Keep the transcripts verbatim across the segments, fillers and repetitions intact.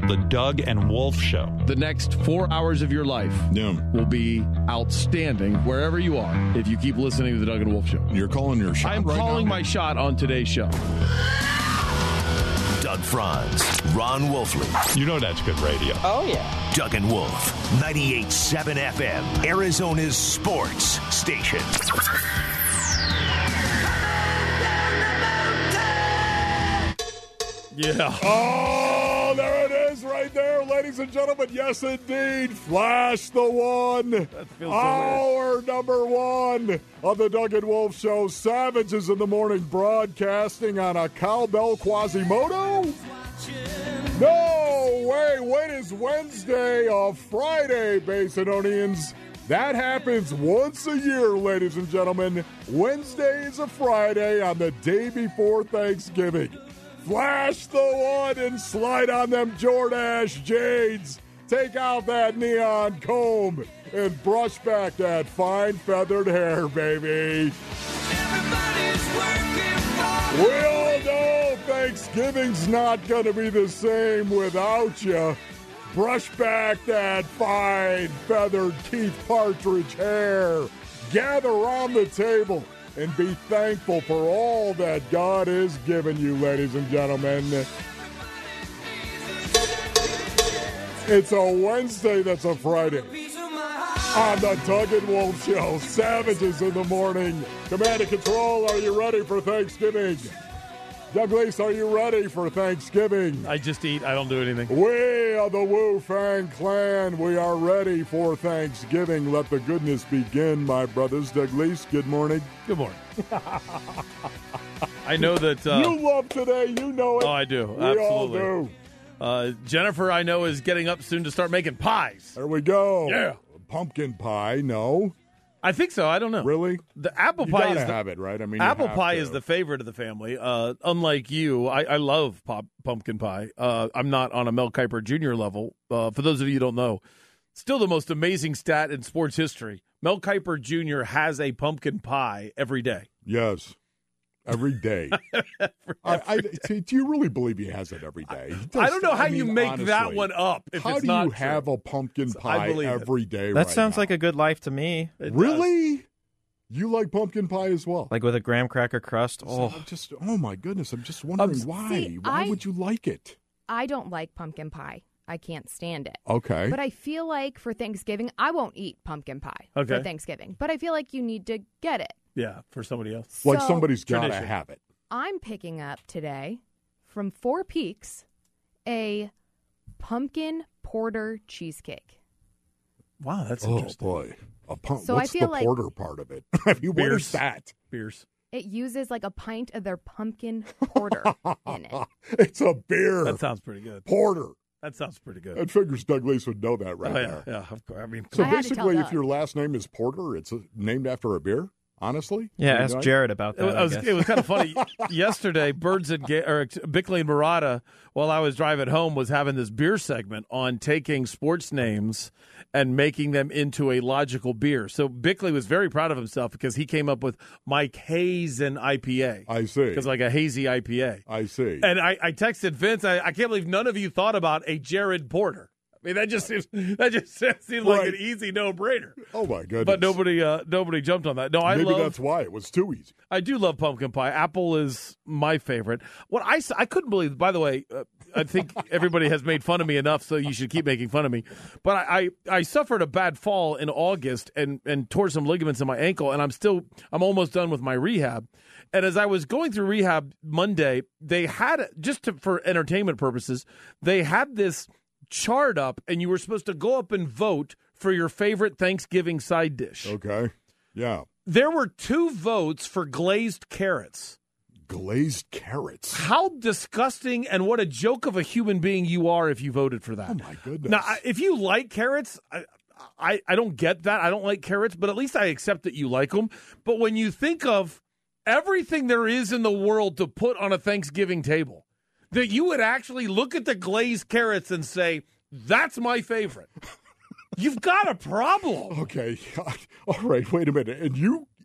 The Doug and Wolf Show. The next four hours of your life Yeah. will be outstanding wherever you are if you keep listening to the Doug and Wolf Show. You're calling your shot I'm right calling now? my shot on today's show. Doug Franz, Ron Wolfley. You know that's good radio. Oh, yeah. Doug and Wolf, ninety-eight point seven F M, Arizona's sports station. Yeah. Oh, there it is right there, ladies and gentlemen. Yes, indeed. Flash the one. That feels so Our number one of the Doug and Wolf Show. Savages in the morning broadcasting on a cowbell Quasimodo. No way. When is Wednesday or Friday, Basinonians? That happens once a year, ladies and gentlemen. Wednesday is a Friday on the day before Thanksgiving. Flash the one and slide on them Jordache Jades. Take out that neon comb and brush back that fine feathered hair, baby. We all know Thanksgiving's not going to be the same without you. Brush back that fine feathered Keith Partridge hair. Gather around the table and be thankful for all that God has given you, ladies and gentlemen. It's a Wednesday that's a Friday. On the Doug and Wolf Show, Savages in the morning. Command and Control, are you ready for Thanksgiving? Douglas, are you ready for Thanksgiving? I just eat. I don't do anything. We are the Wu Fang Clan. We are ready for Thanksgiving. Let the goodness begin, my brothers. Douglas, good morning. Good morning. I know that. Uh, you love today. You know it. Oh, I do. We Absolutely. all do. Uh, Jennifer, I know, is getting up soon to start making pies. There we go. Yeah. Pumpkin pie, no. I think so. I don't know. Really? The apple You pie gotta is the, have it, right? I mean, you apple have pie to. is the favorite of the family. Uh, unlike you, I, I love pop, pumpkin pie. Uh, I'm not on a Mel Kiper Junior level. Uh, for those of you who don't know, still the most amazing stat in sports history. Mel Kiper Junior has a pumpkin pie every day. Yes. Every day. every, I, I, every day. do you really believe he has it every day? Just, I don't know how I you mean, make honestly, that one up if how it's do not you true. have a pumpkin So I pie believe it. every day That right sounds now? like a good life to me. It does. Really? You like pumpkin pie as well? Like with a graham cracker crust. So Oh, I'm just oh my goodness! I'm just wondering Um, why. See, why I- would you like it? I don't like pumpkin pie. I can't stand it. Okay. But I feel like for Thanksgiving, I won't eat pumpkin pie Okay. for Thanksgiving. But I feel like you need to get it. Yeah, for somebody else. like So, somebody's got to tradition. have it. I'm picking up today from Four Peaks a pumpkin porter cheesecake. Wow, that's Oh interesting. boy, a pump. So I What's feel the like- porter part of it? I mean, what Beers. is that? Beers. It uses like a pint of their pumpkin porter in it. It's a beer That sounds pretty good. porter. That sounds pretty good. And figures Douglas would know that right oh, yeah, there. yeah, of course. I mean, So I had to tell basically, if Doug. your last name is Porter, it's uh named after a beer. Honestly, yeah. You Ask know? Jared about It that. I was, guess. it was kind of funny. Yesterday, Birds and Ga- or Bickley and Murata, while I was driving home, was having this beer segment on taking sports names and making them into a logical beer. So Bickley was very proud of himself because he came up with Mike Hazen I P A. I see. Because like a hazy I P A. I see. And I, I texted Vince, I, I can't believe none of you thought about a Jared Porter. I mean, that just seems that just seemed like Right. an easy no-brainer. oh my goodness! But nobody uh, nobody jumped on that. No, I Maybe love that's why it was too easy. I do love pumpkin pie. Apple is my favorite. What I, s- I couldn't believe, by the way, uh, I think everybody has made fun of me enough, so you should keep making fun of me. But I, I, I suffered a bad fall in August and, and tore some ligaments in my ankle, and I'm still, I'm almost done with my rehab. And as I was going through rehab Monday, they had, just to, for entertainment purposes, they had this chart up, and you were supposed to go up and vote for your favorite Thanksgiving side dish. Okay. Yeah. There were two votes for glazed carrots. Glazed carrots. How disgusting and what a joke of a human being you are if you voted for that. Oh my goodness. Now, I- if you like carrots, I, I, I don't get that. I don't like carrots, but at least I accept that you like them. But when you think of everything there is in the world to put on a Thanksgiving table, that you would actually look at the glazed carrots and say, that's my favorite. You've got a problem. Okay. All right. Wait a minute. And you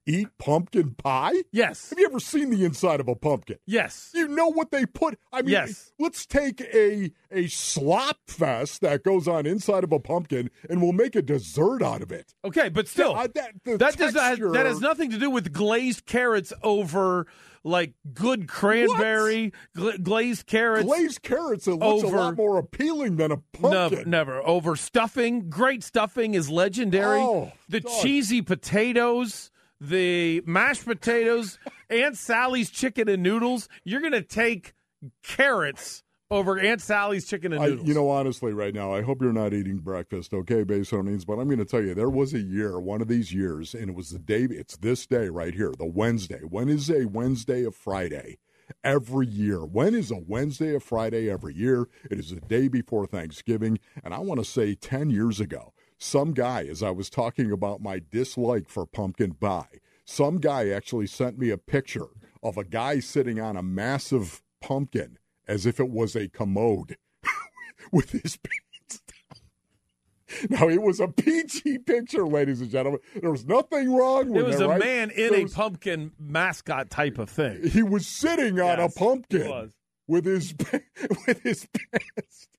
eat pumpkin pie? Yes. Have you ever seen the inside of a pumpkin? Yes. You know what they put? I mean, yes. let's take a a slop fest that goes on inside of a pumpkin, and we'll make a dessert out of it. Okay, but still, yeah, that, the that does not, texture- that has nothing to do with glazed carrots over like good cranberry, gla- glazed carrots. Glazed carrots, it looks over, a lot more appealing than a pumpkin. Never, never. Over stuffing. Great stuffing is legendary. Oh, the God. cheesy potatoes, the mashed potatoes, Aunt Sally's chicken and noodles. You're going to take carrots over Aunt Sally's chicken and I, noodles. you know, honestly, right now, I hope you're not eating breakfast, okay, Basinonians? But I'm going to tell you, there was a year, one of these years, and it was the day, it's this day right here, the Wednesday. When is a Wednesday of Friday? Every year. When is a Wednesday of Friday every year? It is the day before Thanksgiving. And I want to say ten years ago, some guy, as I was talking about my dislike for pumpkin pie, some guy actually sent me a picture of a guy sitting on a massive pumpkin as if it was a commode with his pants down. Now, it was a peachy picture, ladies and gentlemen. There was nothing wrong with it. It was it, a right? man in There a was, pumpkin mascot type of thing. He was sitting on Yes, a pumpkin he was. with his with his pants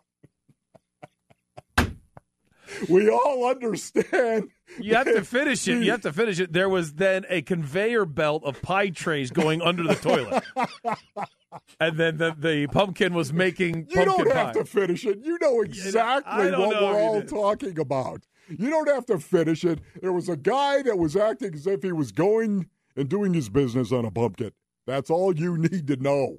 down. We all understand. You have to finish it. You have to finish it. There was then a conveyor belt of pie trays going under the toilet. And then the, the pumpkin was making You pumpkin don't pie. have to finish it. You know exactly I don't what know we're if you all did. talking about. You don't have to finish it. There was a guy that was acting as if he was going and doing his business on a pumpkin. That's all you need to know.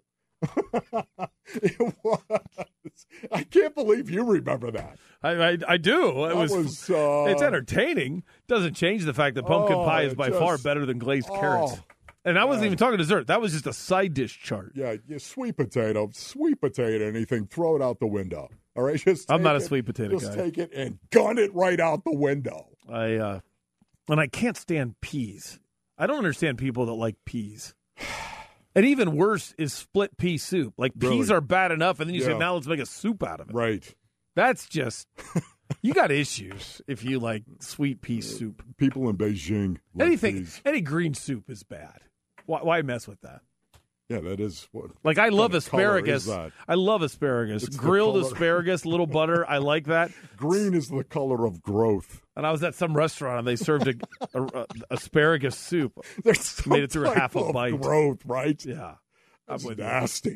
It was. I can't believe you remember that. I, I, I do. It That was. was, uh, it's entertaining. Doesn't change the fact that pumpkin Oh, pie is by just- far better than glazed carrots. Oh, And I wasn't yeah. even talking dessert. That was just a side dish chart. Yeah, yeah, sweet potato, sweet potato, anything, throw it out the window. All right, just I'm take not a it- sweet potato Just guy. take it and gun it right out the window. I uh, and I can't stand peas. I don't understand people that like peas. And even worse is split pea soup. Like peas Really? are bad enough, and then you say, Yeah. now let's make a soup out of it. Right. That's just you got issues if you like sweet pea soup. People in Beijing like Anything, these. any green soup is bad. Why, why mess with that? Yeah, that is what. Like I love kind of color asparagus. is that? I love asparagus. It's the Grilled color. asparagus, little butter. I like that. Green is the color of growth. And I was at some restaurant and they served a, a, a asparagus soup. There's some Made it through a type half a of bite. growth, right? Yeah, I'm It's with you. nasty.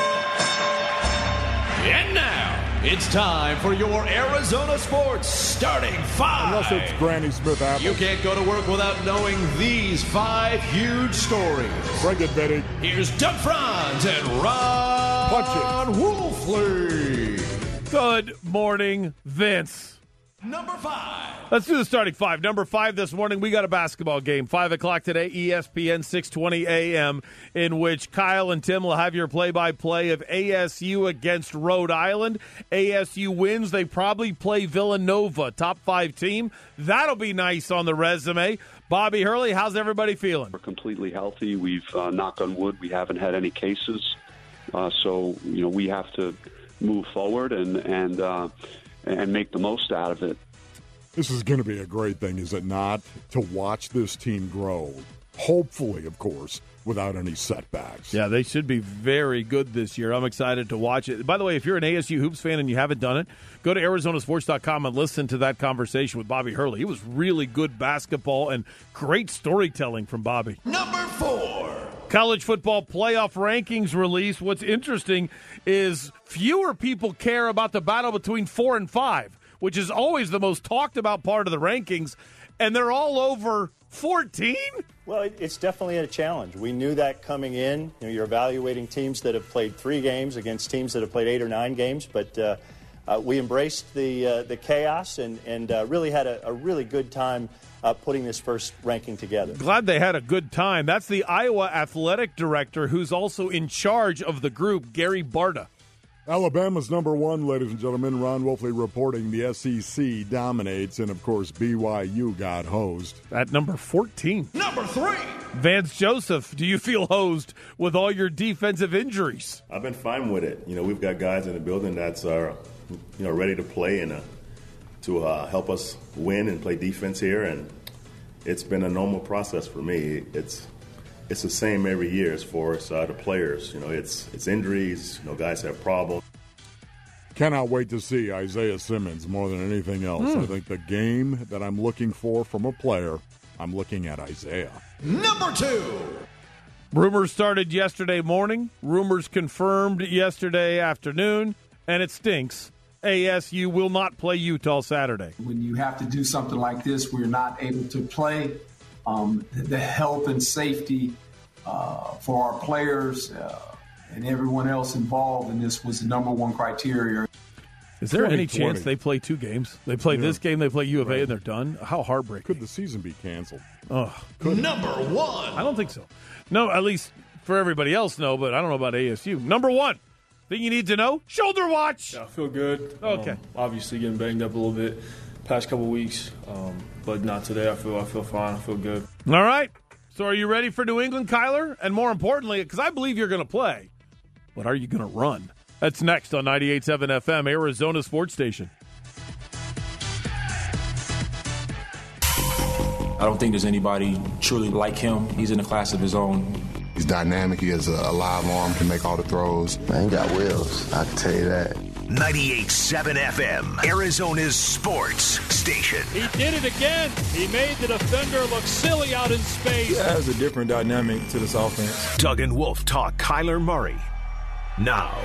And now it's time for your Arizona Sports Starting Five. Unless it's Granny Smith apple. You can't go to work without knowing these five huge stories. Bring it, Betty. Here's Doug Franz and Ron Punch Wolfley. Good morning, Vince. Number five. Let's do the starting five. Number five this morning, we got a basketball game. Five o'clock today, E S P N six twenty A M, in which Kyle and Tim will have your play-by-play of A S U against Rhode Island. A S U wins. They probably play Villanova, top five team. That'll be nice on the resume. Bobby Hurley, how's everybody feeling? We're completely healthy. We've, uh, knock on wood, we haven't had any cases. Uh, so, you know, we have to move forward and, and, uh, and make the most out of it. This is going to be a great thing, is it not? To watch this team grow. Hopefully, of course, without any setbacks. Yeah, they should be very good this year. I'm excited to watch it. By the way, if you're an A S U Hoops fan and you haven't done it, go to Arizona Sports dot com and listen to that conversation with Bobby Hurley. It was really good basketball and great storytelling from Bobby. Number four. College football playoff rankings release. What's interesting is fewer people care about the battle between four and five, which is always the most talked about part of the rankings, and they're all over fourteen? Well, it- it's definitely a challenge. We knew that coming in. You know, you're evaluating teams that have played three games against teams that have played eight or nine games, but uh, uh, we embraced the uh, the chaos and, and uh, really had a, a really good time uh, putting this first ranking together. Glad they had a good time. That's the Iowa athletic director who's also in charge of the group, Gary Barta. Alabama's number one, ladies and gentlemen. Ron Wolfley reporting the S E C dominates, and, of course, B Y U got hosed. At number fourteen. Number three. Vance Joseph, do you feel hosed with all your defensive injuries? I've been fine with it. You know, we've got guys in the building that's are, you know, ready to play and uh, to uh, help us win and play defense here. And it's been a normal process for me. It's it's the same every year as far as uh, the players. You know, it's it's injuries. You know, guys have problems. Cannot wait to see Isaiah Simmons more than anything else. Mm. I think the game that I'm looking for from a player, I'm looking at Isaiah. Number two. Rumors started yesterday morning. Rumors confirmed yesterday afternoon, and it stinks. A S U will not play Utah Saturday. When you have to do something like this, we're not able to play. Um, the health and safety uh, for our players uh, and everyone else involved in this was the number one criteria. Is there any chance they play two games? They play yeah. this game, they play U of A, right. and they're done? How heartbreaking. Could the season be canceled? Oh, Number one. I don't think so. No, at least for everybody else, no, but I don't know about A S U. Number one. Thing you need to know? Shoulder watch. Yeah, I feel good. Okay. Um, obviously getting banged up a little bit past couple weeks, um, but not today. I feel I feel fine. I feel good. All right. So are you ready for New England, Kyler? And more importantly, because I believe you're going to play, but are you going to run? That's next on ninety-eight point seven F M, Arizona Sports Station. I don't think there's anybody truly like him. He's in a class of his own. He's dynamic. He has a live arm, can make all the throws. Man, he got wheels. I can tell you that. ninety-eight point seven F M, Arizona's sports station. He did it again. He made the defender look silly out in space. He has a different dynamic to this offense. Doug and Wolf talk Kyler Murray now.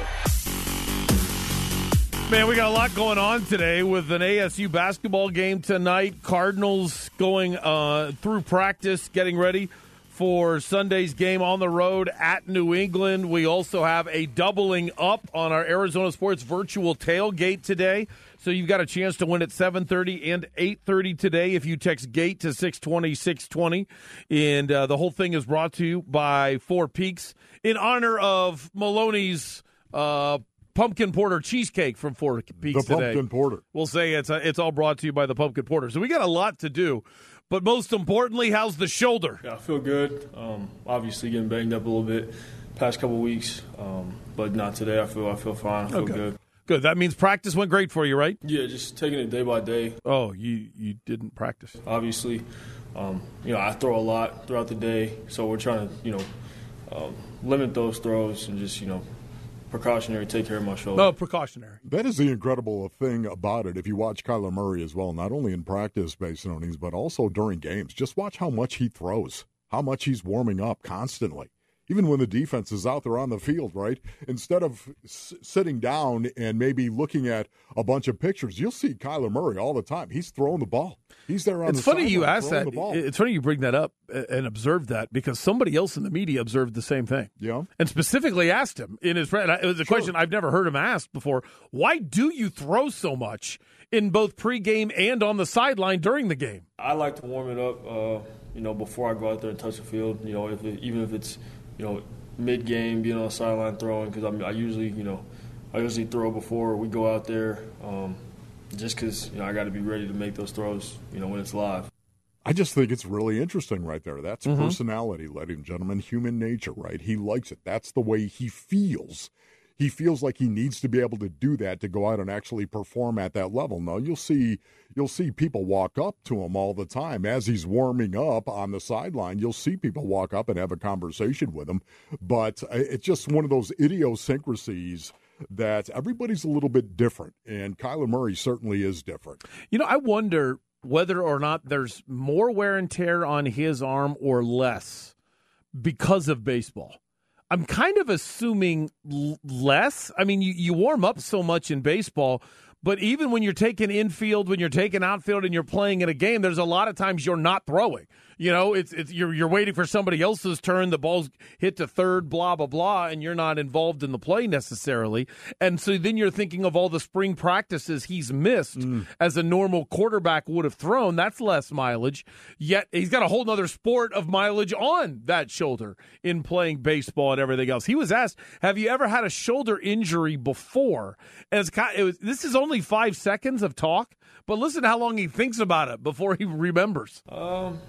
Man, we got a lot going on today with an A S U basketball game tonight. Cardinals going uh, through practice, getting ready for Sunday's game on the road at New England. We also have a doubling up on our Arizona Sports virtual tailgate today. So you've got a chance to win at seven thirty and eight thirty today if you text GATE to six twenty, six twenty. And uh, the whole thing is brought to you by Four Peaks in honor of Maloney's uh, pumpkin porter cheesecake from Four Peaks the today. Pumpkin porter. We'll say it's, a, it's all brought to you by the pumpkin porter. So we got a lot to do. But most importantly, how's the shoulder? Yeah, I feel good. Um, obviously getting banged up a little bit past couple weeks, um, but not today. I feel I feel fine. I feel okay. good. Good. That means practice went great for you, right? Yeah, just taking it day by day. Oh, you you didn't practice. Obviously, um, you know I throw a lot throughout the day, so we're trying to you know um, limit those throws and just you know. Precautionary, take care of my shoulder. No, precautionary. That is the incredible thing about it. If you watch Kyler Murray as well, not only in practice, Basinonies, but also during games, just watch how much he throws, how much he's warming up constantly. Even when the defense is out there on the field, right? Instead of s- sitting down and maybe looking at a bunch of pictures, you'll see Kyler Murray all the time. He's throwing the ball. He's there on it's the funny you sideline ask that. The It's funny you bring that up and observed that because somebody else in the media observed the same thing. Yeah. And specifically asked him in his – it was a sure. question I've never heard him asked before. Why do you throw so much in both pregame and on the sideline during the game? I like to warm it up, uh, you know, before I go out there and touch the field, you know, if it, even if it's, you know, mid-game, being on the sideline throwing, because I, I usually, you know, I usually throw before we go out there um, just because, you know, I got to be ready to make those throws, you know, when it's live. I just think it's really interesting right there. That's Mm-hmm. personality, ladies and gentlemen, human nature, right? He likes it. That's the way he feels. He feels like he needs to be able to do that to go out and actually perform at that level. Now, you'll see you'll see people walk up to him all the time. As he's warming up on the sideline, you'll see people walk up and have a conversation with him. But it's just one of those idiosyncrasies that everybody's a little bit different, and Kyler Murray certainly is different. You know, I wonder whether or not there's more wear and tear on his arm or less because of baseball. I'm kind of assuming l- less. I mean, you, you warm up so much in baseball, but even when you're taking infield, when you're taking outfield and you're playing in a game, there's a lot of times you're not throwing. You know, it's it's you're you're waiting for somebody else's turn. The ball's hit to third, blah, blah, blah, and you're not involved in the play necessarily. And so then you're thinking of all the spring practices he's missed mm. as a normal quarterback would have thrown. That's less mileage. Yet he's got a whole other sport of mileage on that shoulder in playing baseball and everything else. He was asked, have you ever had a shoulder injury before? And it's kind of, it was, this is only five seconds of talk, but listen to how long he thinks about it before he remembers. Um.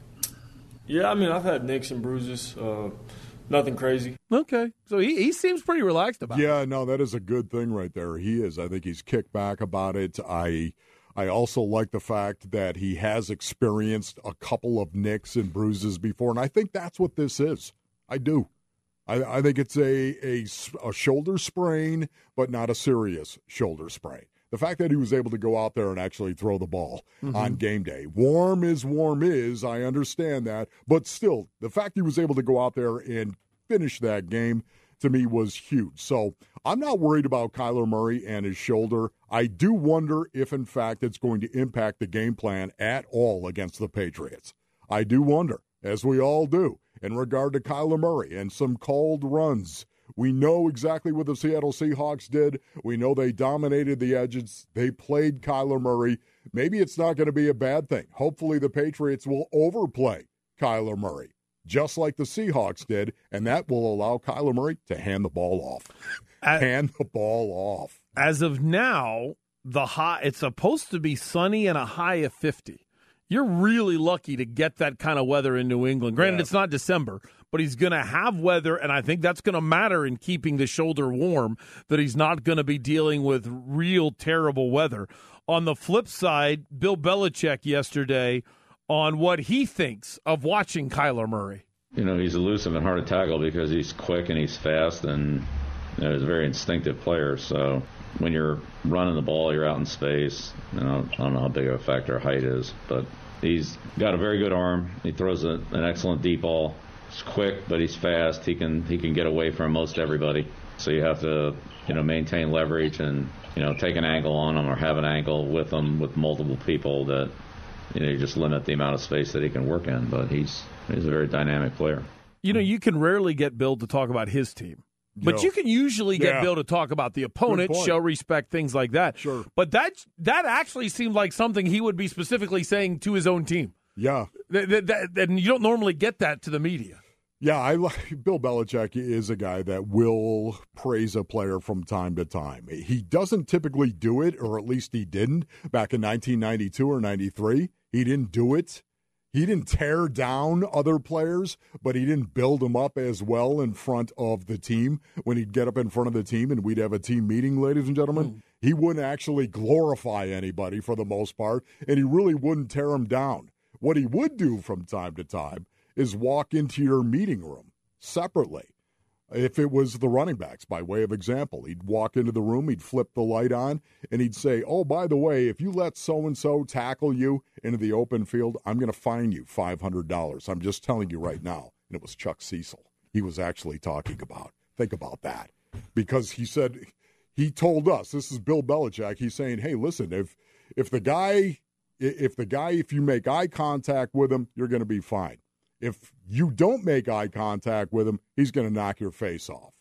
Yeah, I mean, I've had nicks and bruises. Uh, nothing crazy. Okay. So he, he seems pretty relaxed about yeah, it. Yeah, no, that is a good thing right there. He is. I think he's kicked back about it. I I also like the fact that he has experienced a couple of nicks and bruises before, and I think that's what this is. I do. I, I think it's a, a, a shoulder sprain, but not a serious shoulder sprain. The fact that he was able to go out there and actually throw the ball mm-hmm. on game day. Warm is warm is, I understand that, but still, the fact he was able to go out there and finish that game, to me, was huge. So I'm not worried about Kyler Murray and his shoulder. I do wonder if, in fact, it's going to impact the game plan at all against the Patriots. I do wonder, as we all do, in regard to Kyler Murray and some called runs. We know exactly what the Seattle Seahawks did. We know they dominated the edges. They played Kyler Murray. Maybe it's not going to be a bad thing. Hopefully the Patriots will overplay Kyler Murray, just like the Seahawks did, and that will allow Kyler Murray to hand the ball off. As, hand the ball off. As of now, the high, it's supposed to be sunny and a high of fifty. You're really lucky to get that kind of weather in New England. Granted, yeah. It's not December, but he's going to have weather, and I think that's going to matter in keeping the shoulder warm, that he's not going to be dealing with real terrible weather. On the flip side, Bill Belichick yesterday on what he thinks of watching Kyler Murray. You know, he's elusive and hard to tackle because he's quick and he's fast, and you know, he's a very instinctive player. So when you're running the ball, you're out in space. You know, I don't know how big of a factor height is, but he's got a very good arm. He throws a, an excellent deep ball. He's quick, but he's fast. He can he can get away from most everybody. So you have to, you know, maintain leverage and, you know, take an angle on him or have an angle with him with multiple people that, you know, you just limit the amount of space that he can work in. But he's he's a very dynamic player. You know, you can rarely get Bill to talk about his team. But no. You can usually get yeah. Bill to talk about the opponent, show respect, things like that. Sure. But that that actually seemed like something he would be specifically saying to his own team. Yeah. That, that, that, and you don't normally get that to the media. Yeah, I like Bill Belichick is a guy that will praise a player from time to time. He doesn't typically do it, or at least he didn't back in nineteen ninety-two or ninety-three. He didn't do it. He didn't tear down other players, but he didn't build them up as well in front of the team. When he'd get up in front of the team and we'd have a team meeting, ladies and gentlemen, mm. he wouldn't actually glorify anybody for the most part, and he really wouldn't tear them down. What he would do from time to time is walk into your meeting room separately. If it was the running backs, by way of example, he'd walk into the room, he'd flip the light on, and he'd say, oh, by the way, if you let so-and-so tackle you into the open field, I'm going to fine you five hundred dollars. I'm just telling you right now. And it was Chuck Cecil he was actually talking about. Think about that. Because he said, he told us, this is Bill Belichick, he's saying, hey, listen, if if the guy, if the guy, if you make eye contact with him, you're going to be fine. If you don't make eye contact with him, he's going to knock your face off.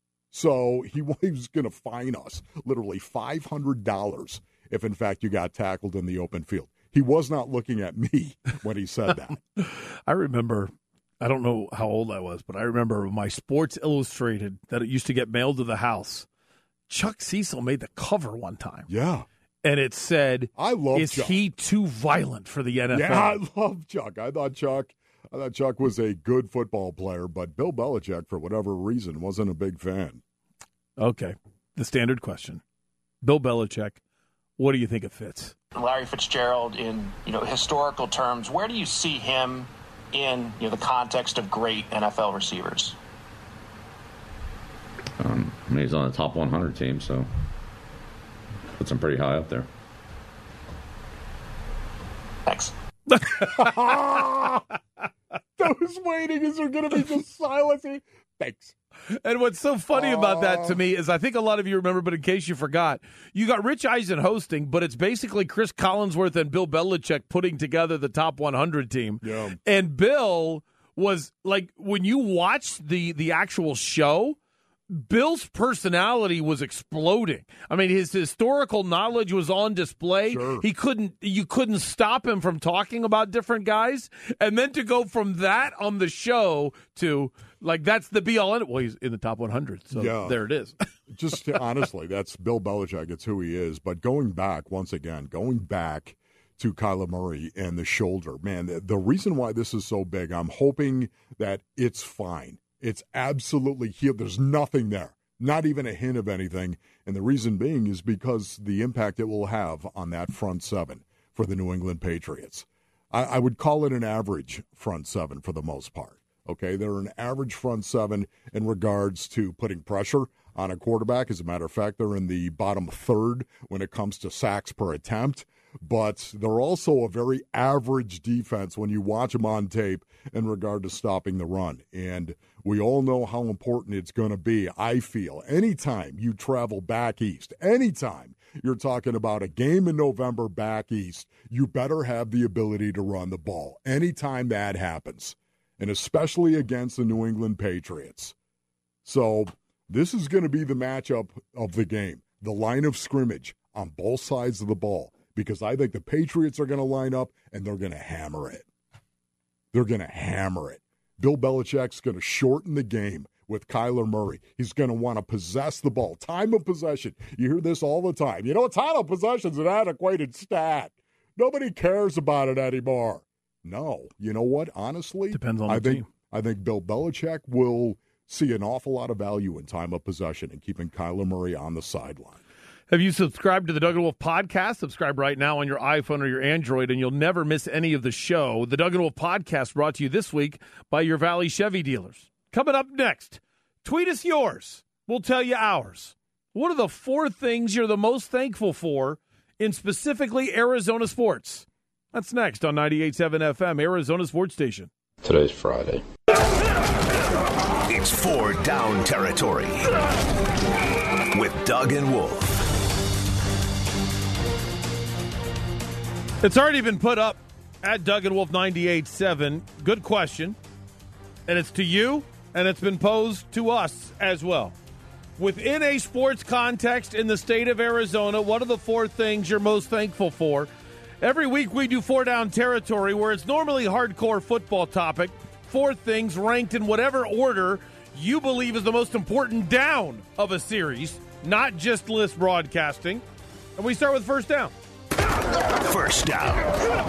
So he, he was going to fine us literally five hundred dollars if, in fact, you got tackled in the open field. He was not looking at me when he said that. I remember, I don't know how old I was, but I remember my Sports Illustrated that it used to get mailed to the house. Chuck Cecil made the cover one time. Yeah. And it said, I love is Chuck. he too violent for the N F L? Yeah, I love Chuck. I thought Chuck... I thought Chuck was a good football player, but Bill Belichick, for whatever reason, wasn't a big fan. Okay. The standard question. Bill Belichick, what do you think of Fitz? Larry Fitzgerald, in you know historical terms, where do you see him in you know the context of great N F L receivers? Um, I mean, he's on the top one hundred team, so puts him pretty high up there. Thanks. I was waiting. Is there going to be just silence? Thanks. And what's so funny uh, about that to me is I think a lot of you remember, but in case you forgot, you got Rich Eisen hosting, but it's basically Chris Collinsworth and Bill Belichick putting together the top one hundred team. Yeah. And Bill was like, when you watched the the actual show, Bill's personality was exploding. I mean, his historical knowledge was on display. Sure. He couldn't, you couldn't stop him from talking about different guys. And then to go from that on the show to, like, that's the be all end. Well, he's in the top one hundred, so yeah. There it is. Just honestly, that's Bill Belichick. It's who he is. But going back, once again, going back to Kyler Murray and the shoulder, man, the, the reason why this is so big, I'm hoping that it's fine. It's absolutely healed. There's nothing there. Not even a hint of anything. And the reason being is because the impact it will have on that front seven for the New England Patriots. I, I would call it an average front seven for the most part. Okay, they're an average front seven in regards to putting pressure on a quarterback. As a matter of fact, they're in the bottom third when it comes to sacks per attempt. But they're also a very average defense when you watch them on tape in regard to stopping the run. And we all know how important it's going to be, I feel, anytime you travel back east, anytime you're talking about a game in November back east, you better have the ability to run the ball anytime that happens, and especially against the New England Patriots. So this is going to be the matchup of the game, the line of scrimmage on both sides of the ball, because I think the Patriots are going to line up and they're going to hammer it. They're going to hammer it. Bill Belichick's going to shorten the game with Kyler Murray. He's going to want to possess the ball. Time of possession. You hear this all the time. You know, time of possession is an antiquated stat. Nobody cares about it anymore. No. You know what? Honestly, depends on the I think, team. I think Bill Belichick will see an awful lot of value in time of possession and keeping Kyler Murray on the sideline. Have you subscribed to the Doug and Wolf podcast? Subscribe right now on your iPhone or your Android, and you'll never miss any of the show. The Doug and Wolf podcast brought to you this week by your Valley Chevy dealers. Coming up next, tweet us yours. We'll tell you ours. What are the four things you're the most thankful for in specifically Arizona sports? That's next on ninety-eight point seven F M, Arizona Sports Station. Today's Friday. It's four down territory with Doug and Wolf. It's already been put up at Doug and Wolf ninety-eight point seven. Good question. And it's to you, and it's been posed to us as well. Within a sports context in the state of Arizona, what are the four things you're most thankful for? Every week we do four down territory where it's normally hardcore football topic. Four things ranked in whatever order you believe is the most important down of a series, not just list broadcasting. And we start with first down. First down.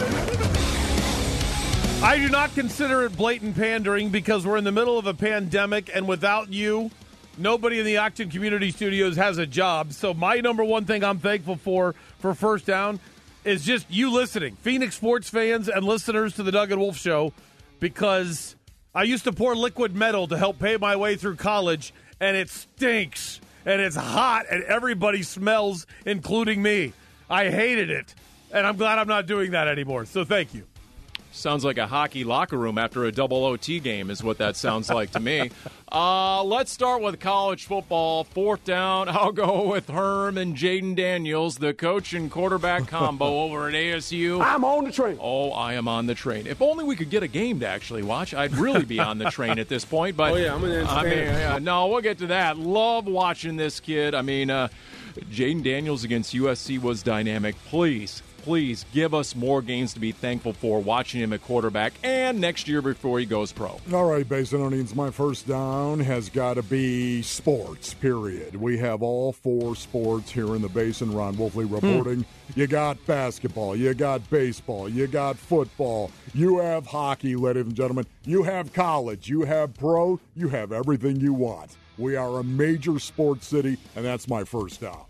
I do not consider it blatant pandering because we're in the middle of a pandemic, and without you, nobody in the Octon Community Studios has a job. So my number one thing I'm thankful for for first down is just you listening, Phoenix sports fans and listeners to the Doug and Wolf Show, because I used to pour liquid metal to help pay my way through college, and it stinks, and it's hot, and everybody smells, including me. I hated it, and I'm glad I'm not doing that anymore, so thank you. Sounds like a hockey locker room after a double O T game is what that sounds like to me. Uh, let's start with college football. Fourth down, I'll go with Herm and Jaden Daniels, the coach and quarterback combo over at A S U. I'm on the train. Oh, I am on the train. If only we could get a game to actually watch, I'd really be on the train at this point. But oh, yeah, I'm an I mean, yeah, no, we'll get to that. Love watching this kid. I mean, uh, Jaden Daniels against U S C was dynamic. Please. Please give us more games to be thankful for watching him at quarterback and next year before he goes pro. All right, Basinonians, my first down has got to be sports, period. We have all four sports here in the Basin. Ron Wolfley reporting. Hmm. You got basketball, you got baseball, you got football, you have hockey, ladies and gentlemen. You have college, you have pro, you have everything you want. We are a major sports city, and that's my first down.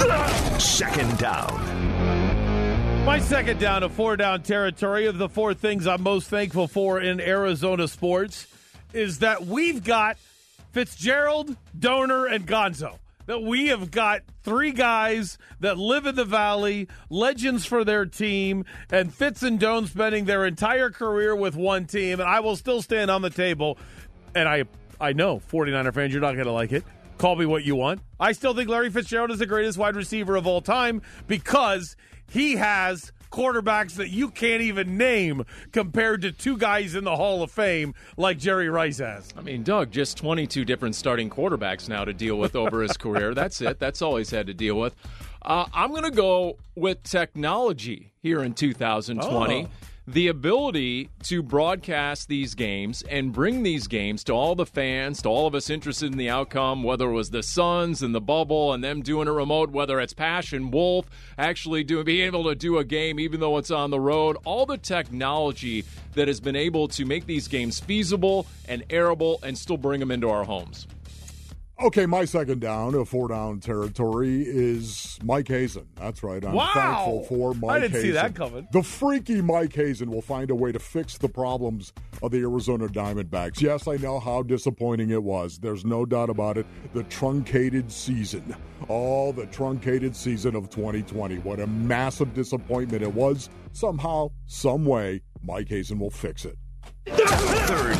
Second down. My second down of four down territory of the four things I'm most thankful for in Arizona sports is that we've got Fitzgerald, Donor, and Gonzo. That we have got three guys that live in the Valley, legends for their team, and Fitz and Doan spending their entire career with one team, and I will still stand on the table, and I I know, forty-niner fans, you're not going to like it. Call me what you want. I still think Larry Fitzgerald is the greatest wide receiver of all time because he has quarterbacks that you can't even name compared to two guys in the Hall of Fame like Jerry Rice has. I mean, Doug, just twenty-two different starting quarterbacks now to deal with over his career. That's it. That's all he's had to deal with. Uh, I'm going to go with technology here in two thousand twenty. Oh. The ability to broadcast these games and bring these games to all the fans, to all of us interested in the outcome, whether it was the Suns and the bubble and them doing a remote, whether it's Passion, Wolf, actually doing, being able to do a game even though it's on the road, all the technology that has been able to make these games feasible and airable and still bring them into our homes. Okay, my second down, a four-down territory, is Mike Hazen. That's right. I'm wow. thankful for Mike I didn't Hazen. see that coming. The freaky Mike Hazen will find a way to fix the problems of the Arizona Diamondbacks. Yes, I know how disappointing it was. There's no doubt about it. The truncated season. Oh, the truncated season of twenty twenty. What a massive disappointment it was. Somehow, some way, Mike Hazen will fix it. Third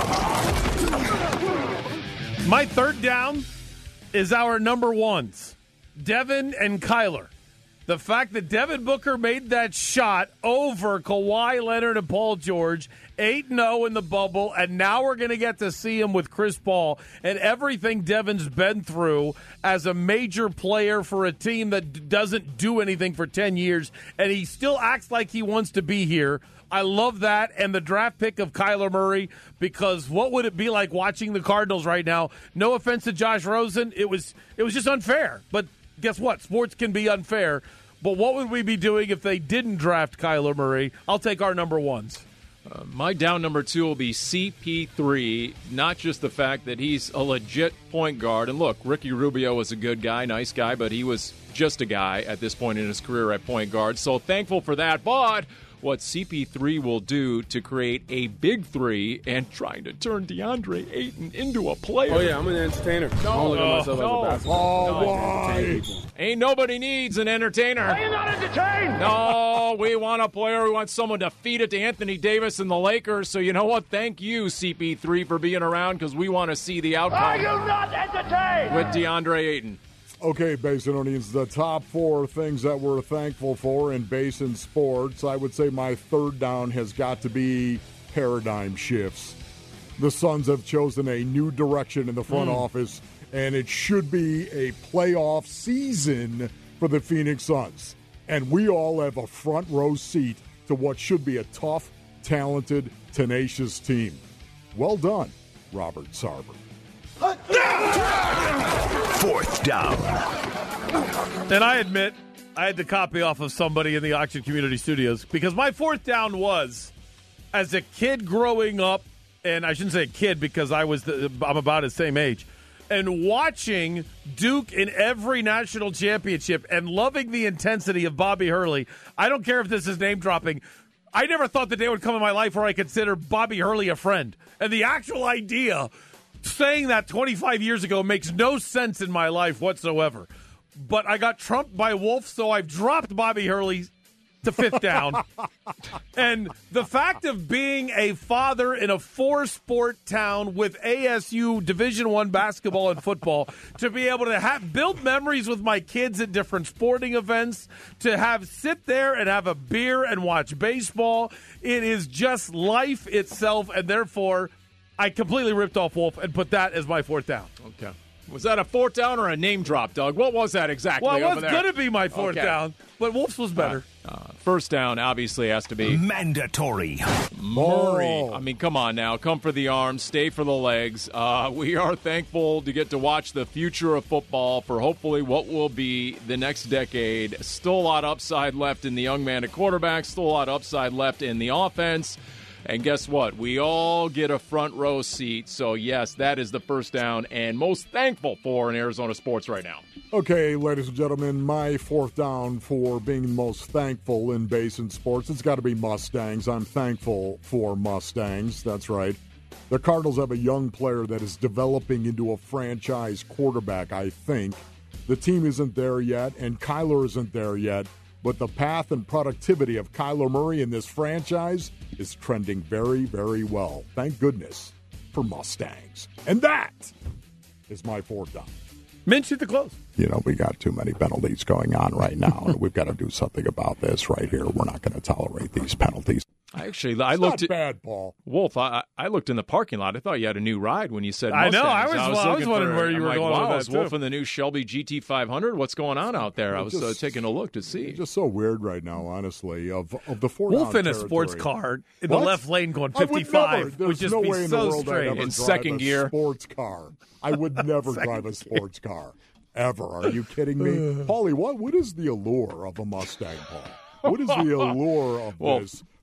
down. My third down is our number ones, Devin and Kyler. The fact that Devin Booker made that shot over Kawhi Leonard and Paul George, eight and oh in the bubble, and now we're going to get to see him with Chris Paul and everything Devin's been through as a major player for a team that d- doesn't do anything for ten years, and he still acts like he wants to be here. I love that, and the draft pick of Kyler Murray, because what would it be like watching the Cardinals right now? No offense to Josh Rosen, it was it was just unfair. But guess what? Sports can be unfair. But what would we be doing if they didn't draft Kyler Murray? I'll take our number ones. Uh, my down number two will be C P three, not just the fact that he's a legit point guard. And look, Ricky Rubio was a good guy, nice guy, but he was just a guy at this point in his career at point guard. So thankful for that. But what C P three will do to create a big three and trying to turn DeAndre Ayton into a player. Oh, yeah, I'm an entertainer. No, I don't look at myself no, as a basketball Oh, player. why? Ain't nobody needs an entertainer. Are you not entertained? No, we want a player. We want someone to feed it to Anthony Davis and the Lakers. So you know what? Thank you, C P three, for being around because we want to see the outcome. Are you not entertained? With DeAndre Ayton. Okay, Basinonians, the top four things that we're thankful for in Basin sports. I would say my third down has got to be paradigm shifts. The Suns have chosen a new direction in the front Mm. office, and it should be a playoff season for the Phoenix Suns. And we all have a front row seat to what should be a tough, talented, tenacious team. Well done, Robert Sarver. Fourth down. And I admit, I had to copy off of somebody in the Auction Community Studios because my fourth down was, as a kid growing up, and I shouldn't say a kid because I was the, I'm about his same age, and watching Duke in every national championship and loving the intensity of Bobby Hurley. I don't care if this is name dropping. I never thought the day would come in my life where I consider Bobby Hurley a friend. And the actual idea, saying that twenty-five years ago, makes no sense in my life whatsoever. But I got trumped by Wolf, so I've dropped Bobby Hurley to fifth down. And the fact of being a father in a four-sport town with A S U Division One basketball and football, to be able to have build memories with my kids at different sporting events, to have sit there and have a beer and watch baseball, it is just life itself, and therefore I completely ripped off Wolf and put that as my fourth down. Okay. Was that a fourth down or a name drop, Doug? What was that exactly? Well, it over was there? going to be my fourth Okay. down, but Wolf's was better. Uh, uh, first down obviously has to be mandatory. Murray. Oh. I mean, come on now. Come for the arms, stay for the legs. Uh, we are thankful to get to watch the future of football for hopefully what will be the next decade. Still a lot of upside left in the young man at quarterback. Still a lot of upside left in the offense. And guess what? We all get a front row seat. So, yes, that is the first down and most thankful for in Arizona sports right now. Okay, ladies and gentlemen, my fourth down for being most thankful in Basin sports, it's got to be Mustangs. I'm thankful for Mustangs. That's right. The Cardinals have a young player that is developing into a franchise quarterback, I think. The team isn't there yet, and Kyler isn't there yet. But the path and productivity of Kyler Murray in this franchise is trending very, very well. Thank goodness for Mustangs. And that is my fourth down. Minch at the close. You know, we got too many penalties going on right now, and we've got to do something about this right here. We're not going to tolerate these penalties. I actually, I It's looked not at bad, Paul. Wolf. I, I looked in the parking lot. I thought you had a new ride when you said I Mustangs. know. I was- well, I was looking wondering where you I'm were like, going with wow, that, is Wolf too. in the new Shelby G T five hundred? What's going on out there? I was uh, Just- taking a look to see. It's just so weird right now, honestly, of, of the four Wolf down in a sports territory. car in What? the left lane going I would fifty-five never. would There's just no be way in so the world I'd strange. ever In drive second a gear. sports car. I would never drive a sports car. Ever. Are you kidding me? Paulie, what, what is the allure of a Mustang, Paul? What is the allure of Well, this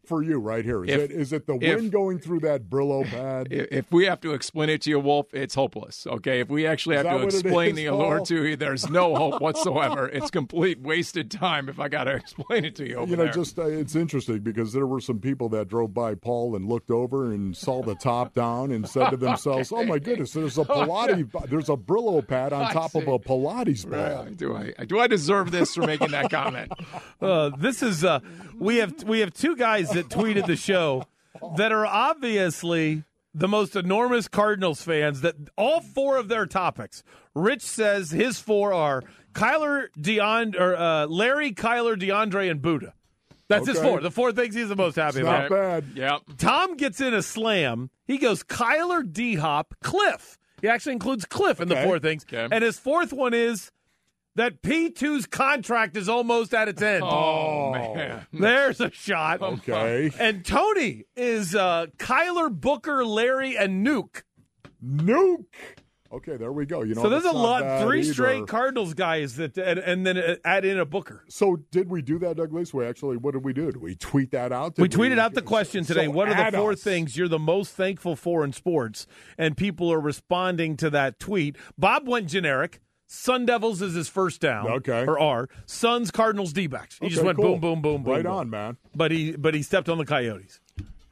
for you right here? Is If- it is it the if- wind going through that Brillo pad? If if we have to explain it to you, Wolf, it's hopeless. Okay, if we actually Is have that to what it explain is, the allure Paul? to you, there's no hope whatsoever. It's complete wasted time if I got to explain it to you. Over You know, there. just uh, it's interesting because there were some people that drove by Paul and looked over and saw the top down and said to themselves, "Oh my goodness, there's a Pilates, there's a Brillo pad on I top of see. a Pilates ball." Right. Do I do I deserve this for making that comment? Uh, this is uh, we have we have two guys that tweeted the show that are obviously the most enormous Cardinals fans. That all four of their topics. Rich says his four are Kyler, DeAndre, or uh, Larry, Kyler, DeAndre, and Buddha. That's his Okay. four. The four things he's the most happy It's about. not bad. Yep. Tom gets in a slam. He goes Kyler, D-Hop, Cliff. He actually includes Cliff in the Okay. four things. Okay. And his fourth one is that P two's contract is almost at its end. Oh, man. There's a shot. Okay. And Tony is uh, Kyler, Booker, Larry, and Nuke. Nuke. Okay, there we go. You know, so there's a that's not lot, bad three either. straight Cardinals guys that, and, and then add in a Booker. So did we do that, Douglas? We actually, what did we do? Did we tweet that out? Did We tweeted out the question today. So What are add the four us. things you're the most thankful for in sports? And people are responding to that tweet. Bob went generic. Sun Devils is his first down. Okay. Or R. Suns, Cardinals, D-backs. He just Okay, went cool. boom, boom, boom, boom. Right boom. on, man. But he but he stepped on the Coyotes.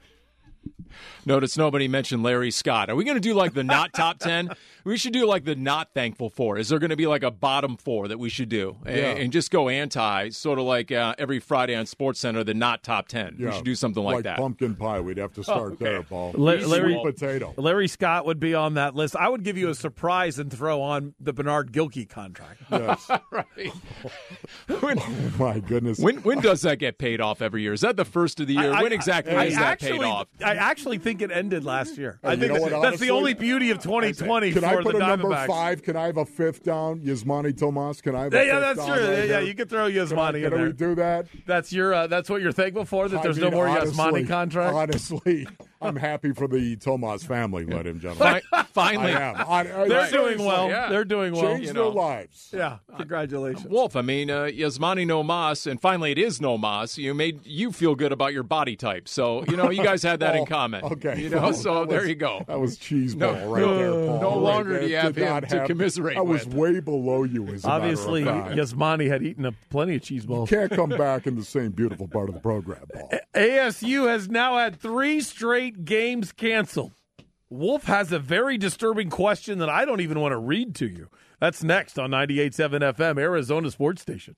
Notice nobody mentioned Larry Scott. Are we going to do like the not top ten? We should do like the not thankful four. Is there going to be like a bottom four that we should do? And, Yeah. and just go anti, sort of like uh, every Friday on Sports Center, the not top ten. We Yeah. should do something like, that. Pumpkin pie. We'd have to start okay. there, Paul. La- Easy Larry- potato. Larry Scott would be on that list. I would give you a surprise and throw on the Bernard Gilkey contract. Yes. right. when, Oh, my goodness. when when does that get paid off every year? Is that the first of the year? I- when I- exactly I is that actually, paid off? I actually think it ended last year. I you think know that- what, that's the honestly? only beauty of twenty twenty Can for I put the a number Diamondbacks. five? Can I have a fifth down? Yasmani Tomas? Can I have a Yeah, fifth yeah, that's down true. right yeah, yeah, here? you could throw Yasmani Can, I, in can there. we do that? That's your. Uh, that's what you're thankful for. That I there's mean, no more honestly, Yasmani contract. Honestly, I'm happy for the Tomas family, ladies and gentlemen. Fi- Finally. I am. I, I, They're I- doing well. yeah. They're doing well. Change you their know. lives. Yeah, congratulations. Wolf, I mean, uh, Yasmani no mas, and finally it is no mas. You made you feel good about your body type, so you know you guys had that in Oh, common. Okay. you know, Well, so that there was- you go. That was cheese No- ball right there, Paul. no Right longer there. do you have Did him not to commiserate I was with. way below you. As a matter of Obviously, fact. Yasmani had eaten a plenty of cheese balls. Can't come back in the same beautiful part of the program, Paul. A S U has now had three straight games canceled. Wolf has a very disturbing question that I don't even want to read to you. That's next on ninety-eight point seven F M, Arizona Sports Station.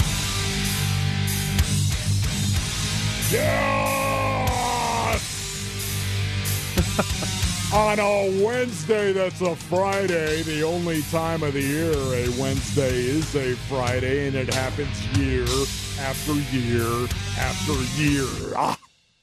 Yes! On a Wednesday that's a Friday, the only time of the year a Wednesday is a Friday, and it happens year after year after year. Ah!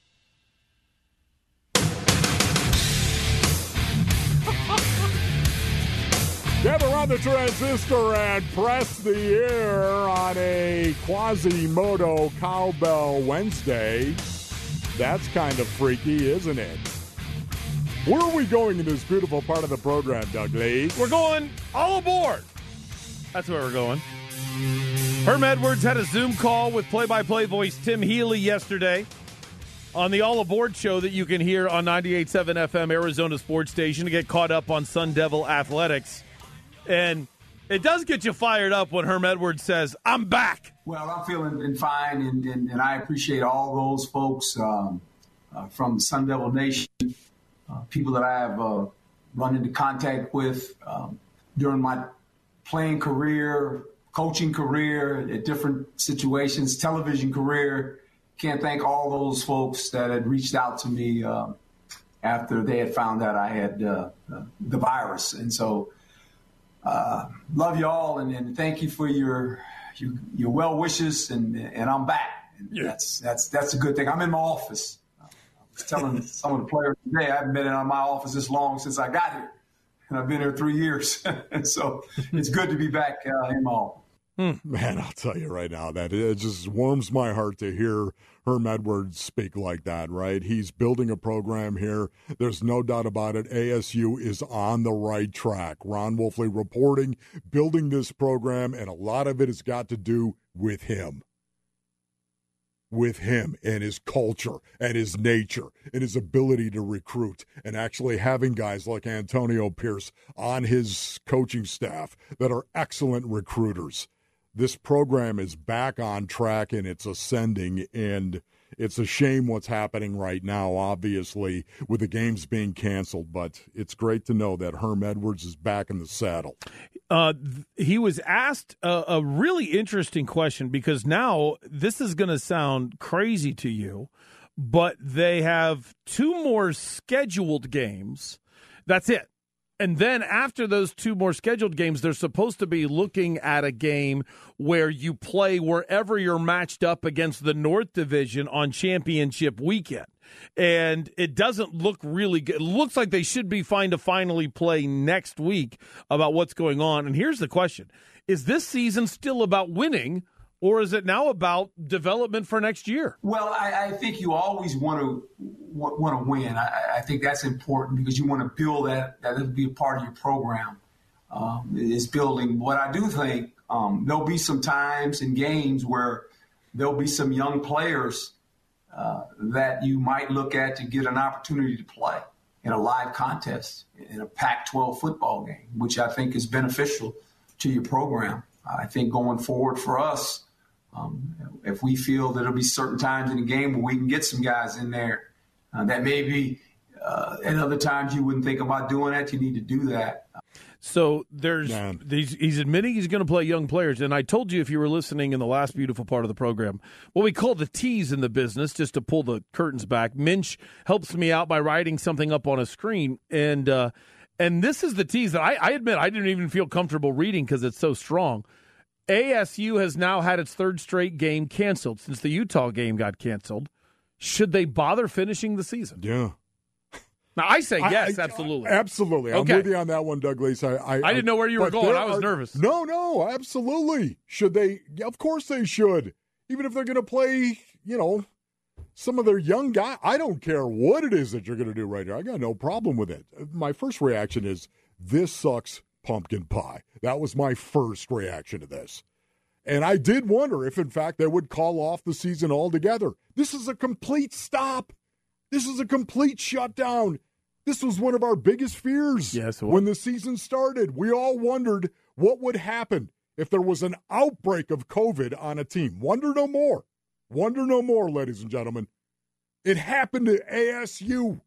Gather on the transistor and press the air on a Quasimodo Cowbell Wednesday. That's kind of freaky, isn't it? Where are we going in this beautiful part of the program, Doug Lee? We're going all aboard. That's where we're going. Herm Edwards had a Zoom call with play-by-play voice Tim Healy yesterday on the All Aboard show that you can hear on ninety-eight point seven F M, Arizona Sports Station, to get caught up on Sun Devil athletics. And it does get you fired up when Herm Edwards says, I'm back. Well, I'm feeling fine, and, and, and I appreciate all those folks um, uh, from the Sun Devil Nation, uh, people that I have uh, run into contact with um, during my playing career, coaching career, at different situations, television career. Can't thank all those folks that had reached out to me uh, after they had found out I had uh, uh, the virus. And so uh, love you all, and, and thank you for your your, your well wishes, and and I'm back. And Yeah. That's that's that's a good thing. I'm in my office. I was telling some of the players today, I haven't been in my office this long since I got here, and I've been here three years. And so it's good to be back uh, in my office. Man, I'll tell you right now that it just warms my heart to hear Herm Edwards speak like that, right? He's building a program here. There's no doubt about it. A S U is on the right track. Ron Wolfley reporting, building this program, and a lot of it has got to do with him. with him and his culture and his nature and his ability to recruit, and actually having guys like Antonio Pierce on his coaching staff that are excellent recruiters. This program is back on track and it's ascending, and it's a shame what's happening right now, obviously, with the games being canceled, but it's great to know that Herm Edwards is back in the saddle. Uh, he was asked a, a really interesting question, because now this is going to sound crazy to you, but they have two more scheduled games. That's it. And then after those two more scheduled games, they're supposed to be looking at a game where you play wherever you're matched up against the North Division on championship weekend. And it doesn't look really good. It looks like they should be fine to finally play next week about what's going on. And here's the question. Is this season still about winning, or is it now about development for next year? Well, I, I think you always want to want to win. I, I think that's important because you want to build that. That'll be a part of your program. Um, is building. But I do think um, there'll be some times in games where there'll be some young players uh, that you might look at to get an opportunity to play in a live contest in a Pac twelve football game, which I think is beneficial to your program. I think going forward for us, Um, if we feel that there'll be certain times in the game where we can get some guys in there uh, that maybe uh, at other times you wouldn't think about doing that, you need to do that. So there's he's, he's admitting he's going to play young players. And I told you, if you were listening in the last beautiful part of the program, what we call the tease in the business, just to pull the curtains back. Minch helps me out by writing something up on a screen. And uh, and this is the tease that I, I admit I didn't even feel comfortable reading because it's so strong. A S U has now had its third straight game canceled since the Utah game got canceled. Should they bother finishing the season? Yeah. Now, I say yes, I, I, absolutely. Absolutely. I'm okay. with you on that one, Douglas. I, I, I didn't know where you were going. I was are, nervous. No, no, absolutely. Should they? Of course they should. Even if they're going to play, you know, some of their young guys. I don't care what it is that you're going to do right now. I got no problem with it. My first reaction is, this sucks pumpkin pie. That was my first reaction to this. And I did wonder if, in fact, they would call off the season altogether. This is a complete stop. This is a complete shutdown. This was one of our biggest fears yes, when the season started. We all wondered what would happen if there was an outbreak of COVID on a team. Wonder no more. Wonder no more, ladies and gentlemen. It happened to A S U.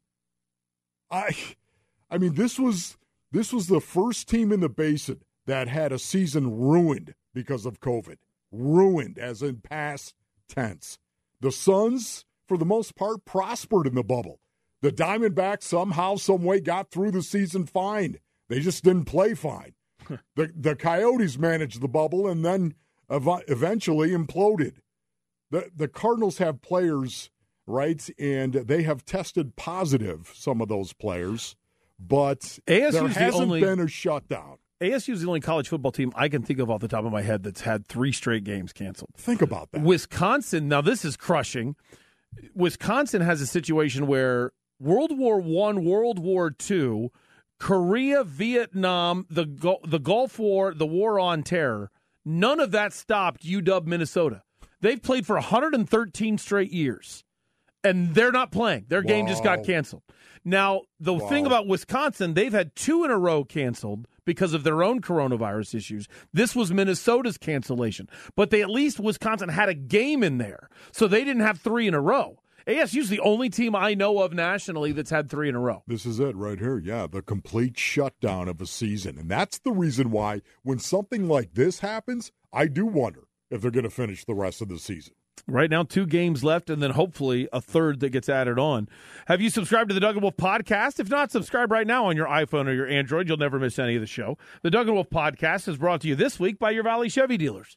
I, I mean, this was this was the first team in the Basin that had a season ruined because of COVID. Ruined, as in past tense. The Suns, for the most part, prospered in the bubble. The Diamondbacks somehow, some way got through the season fine. They just didn't play fine. the The Coyotes managed the bubble and then ev- eventually imploded. The The Cardinals have players, right, and they have tested positive, some of those players, but A S U's there hasn't the only, been a shutdown. A S U is the only college football team I can think of off the top of my head that's had three straight games canceled. Think about that. Wisconsin, now this is crushing. Wisconsin has a situation where World War One, World War Two, Korea, Vietnam, the the Gulf War, the War on Terror, none of that stopped U W Minnesota. They've played for one hundred thirteen straight years, and they're not playing. Their game wow. just got canceled. Now, the wow. thing about Wisconsin, they've had two in a row canceled because of their own coronavirus issues. This was Minnesota's cancellation. But they at least, Wisconsin had a game in there, so they didn't have three in a row. A S U's the only team I know of nationally that's had three in a row. This is it right here. Yeah, the complete shutdown of a season. And that's the reason why when something like this happens, I do wonder if they're going to finish the rest of the season. Right now, two games left, and then hopefully a third that gets added on. Have you subscribed to the Doug and Wolf podcast? If not, subscribe right now on your iPhone or your Android. You'll never miss any of the show. The Doug and Wolf podcast is brought to you this week by your Valley Chevy dealers.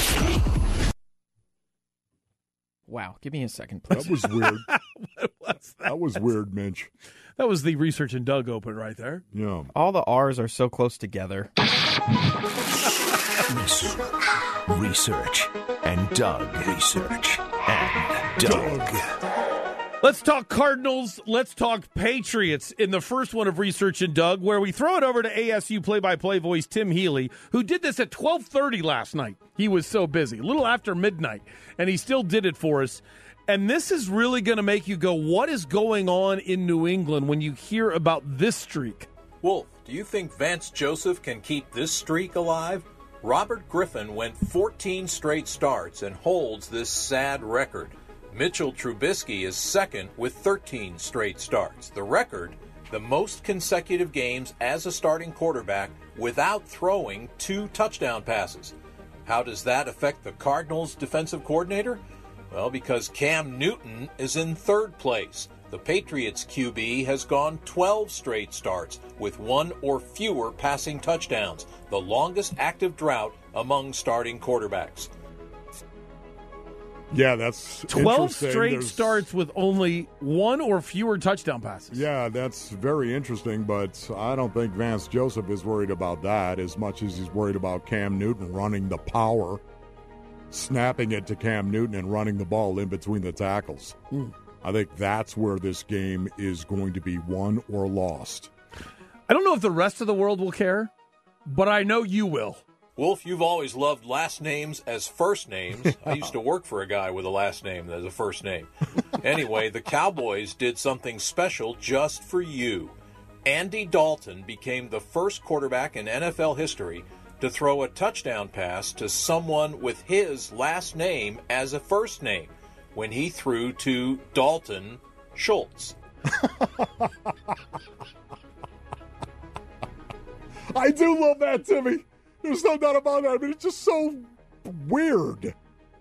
Wow, give me a second, please. That was weird. What was that? That was weird, Minch. That was the Research and Doug open right there. Yeah. All the R's are so close together. Research, research, and Doug. Research and Doug. Let's talk Cardinals. Let's talk Patriots in the first one of Research and Doug, where we throw it over to A S U play-by-play voice Tim Healy, who did this at twelve thirty last night. He was so busy, a little after midnight, and he still did it for us. And this is really going to make you go, what is going on in New England when you hear about this streak? Wolf, do you think Vance Joseph can keep this streak alive? Robert Griffin went fourteen straight starts and holds this sad record. Mitchell Trubisky is second with thirteen straight starts. The record, the most consecutive games as a starting quarterback without throwing two touchdown passes. How does that affect the Cardinals' defensive coordinator? Well, because Cam Newton is in third place. The Patriots Q B has gone twelve straight starts with one or fewer passing touchdowns, the longest active drought among starting quarterbacks. Yeah, that's twelve interesting. straight There's, starts with only one or fewer touchdown passes. Yeah, that's very interesting, but I don't think Vance Joseph is worried about that as much as he's worried about Cam Newton running the power, snapping it to Cam Newton and running the ball in between the tackles. Mm. I think that's where this game is going to be won or lost. I don't know if the rest of the world will care, but I know you will. Wolf, you've always loved last names as first names. I used to work for a guy with a last name as a first name. Anyway, the Cowboys did something special just for you. Andy Dalton became the first quarterback in N F L history to throw a touchdown pass to someone with his last name as a first name when he threw to Dalton Schultz. I do love that, Timmy. There's no doubt about that. I mean, it's just so weird.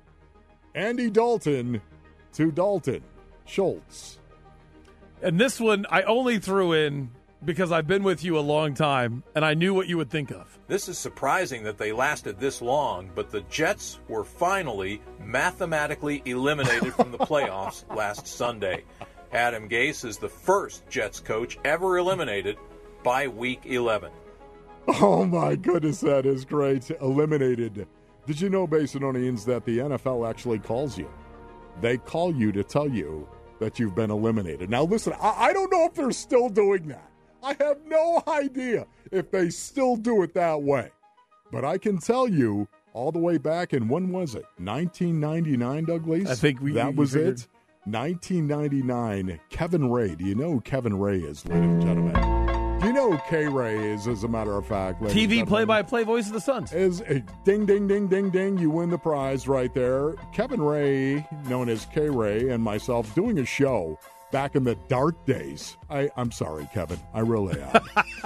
Andy Dalton to Dalton Schultz. And this one I only threw in because I've been with you a long time, and I knew what you would think of. This is surprising that they lasted this long, but the Jets were finally mathematically eliminated from the playoffs last Sunday. Adam Gase is the first Jets coach ever eliminated by week eleven. Oh, my goodness, that is great. Eliminated. Did you know, Basinonians, that the N F L actually calls you? They call you to tell you that you've been eliminated. Now, listen, I, I don't know if they're still doing that. I have no idea if they still do it that way. But I can tell you, all the way back in, when was it? nineteen ninety-nine, Doug Lees? I think we, that was figured. it. nineteen ninety-nine, Kevin Ray. Do you know who Kevin Ray is, ladies and gentlemen? Do you know who K-Ray is, as a matter of fact? T V play-by-play voice of the Suns. Is a ding, ding, ding, ding, ding. You win the prize right there. Kevin Ray, known as K-Ray, and myself doing a show back in the dark days. I, I'm sorry, Kevin. I really am.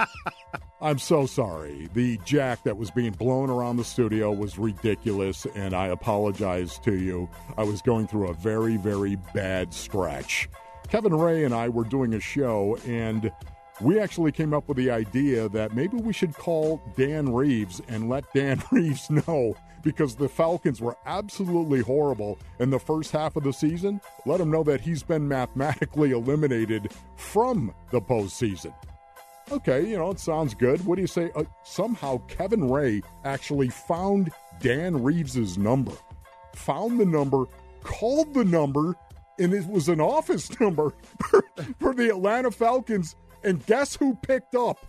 I'm so sorry. The jack that was being blown around the studio was ridiculous, and I apologize to you. I was going through a very, very bad stretch. Kevin Ray and I were doing a show, and we actually came up with the idea that maybe we should call Dan Reeves and let Dan Reeves know, because the Falcons were absolutely horrible in the first half of the season. Let him know that he's been mathematically eliminated from the postseason. Okay, you know, it sounds good. What do you say? Uh, somehow Kevin Ray actually found Dan Reeves' number, found the number, called the number, and it was an office number for, for the Atlanta Falcons. And guess who picked up?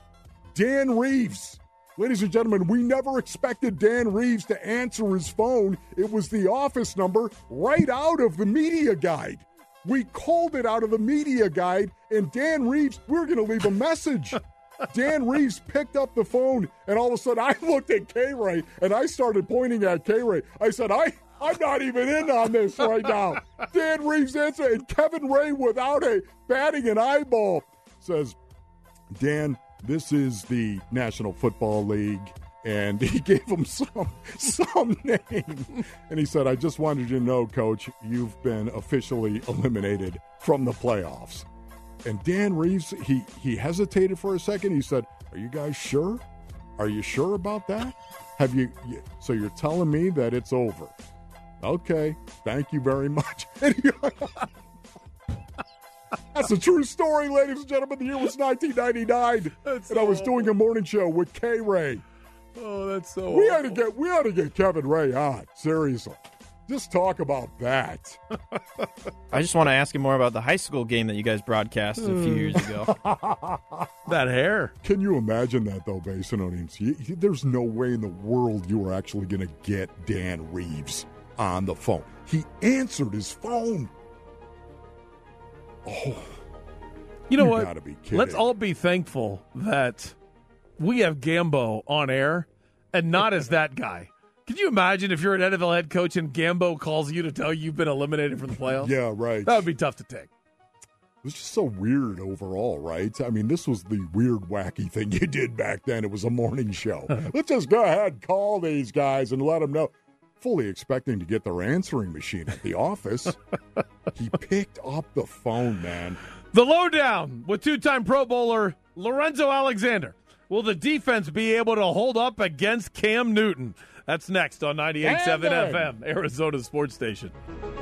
Dan Reeves. Ladies and gentlemen, we never expected Dan Reeves to answer his phone. It was the office number right out of the media guide. We called it out of the media guide, and Dan Reeves, we were going to leave a message. Dan Reeves picked up the phone, and all of a sudden I looked at K-Ray, and I started pointing at K-Ray. I said, I, I'm not even in on this right now. Dan Reeves answered, and Kevin Ray, without a batting an eyeball, says, Dan, this is the National Football League, and he gave him some some name. And he said, I just wanted you to know, Coach, you've been officially eliminated from the playoffs. And Dan Reeves, he, he hesitated for a second. He said, are you guys sure? Are you sure about that? Have you? So you're telling me that it's over? Okay, thank you very much. That's a true story, ladies and gentlemen. The year was nineteen ninety-nine, that's and so I was doing a morning show with K-Ray. Oh, that's so we awful. had to get we had to get Kevin Ray on, seriously. Just talk about that. I just want to ask you more about the high school game that you guys broadcasted a few years ago. That hair. Can you imagine that, though, Basinonians? You, you, there's no way in the world you were actually going to get Dan Reeves on the phone. He answered his phone. Oh, you know you what? Gotta be kidding. Let's all be thankful that we have Gambo on air and not as that guy. Can you imagine if you're an N F L head coach and Gambo calls you to tell you you've been eliminated from the playoffs? Yeah, right. That would be tough to take. It was just so weird overall, right? I mean, this was the weird, wacky thing you did back then. It was a morning show. Let's just go ahead and call these guys and let them know. Fully expecting to get their answering machine at the office. He picked up the phone, man. The lowdown with two-time Pro Bowler Lorenzo Alexander. Will the defense be able to hold up against Cam Newton? That's next on ninety-eight point seven F M, Arizona Sports Station.